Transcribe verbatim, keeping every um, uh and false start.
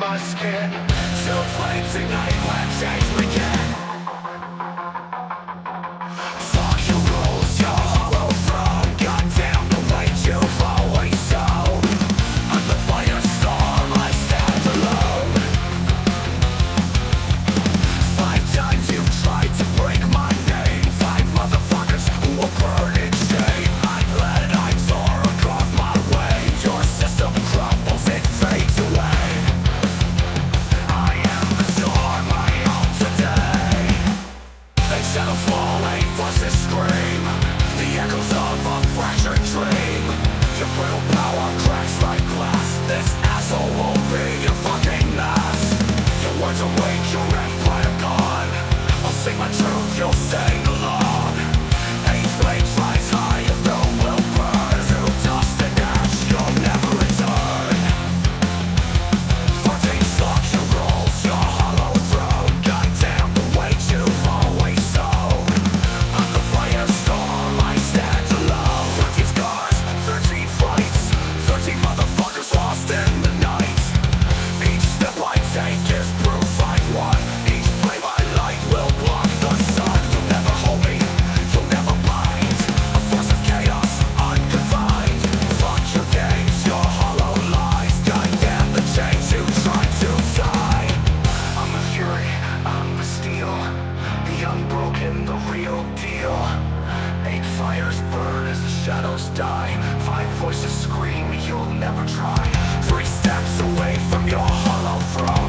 my skin. Two flames ignite when change begin. Fuck your rules, your hollow throne. Goddamn the weight you've always sown. I'm the firestorm, I stand alone. Five times you've tried to break my name. Five motherfuckers who will burn in shame. I bled, I tore across my way. Your system crumbles, it fades away. I am the storm, I own today. They set a falling voices scream, the echoes of a fractured dream. Your brittle power cracks like glass. This asshole will be your fucking last. Your words awake, your empire gone. I'll sing my truth, you'll sing along. Hate flames rise high, your throne will burn. Through dust and ash, you'll never return. Fourteen sucks your rolls, your hollow throne. Goddamn the weight you've always sown. I'm the firestorm, I stand alone. Thirteen scars, thirteen fights, thirteen motherfuckers lost in the night. Each step I take is proof I've won. Each flame I light will block the sun. You'll never hold me, you'll never bind. A force of chaos, unconfined. Fuck your games, your hollow lies. Goddamn the chains you tried to tie. I'm the fury, I'm the steel, the unbroken, the real deal. Eight fires burn as the shadows die. Five voices scream, you'll never try. Three steps away from your hollow throne.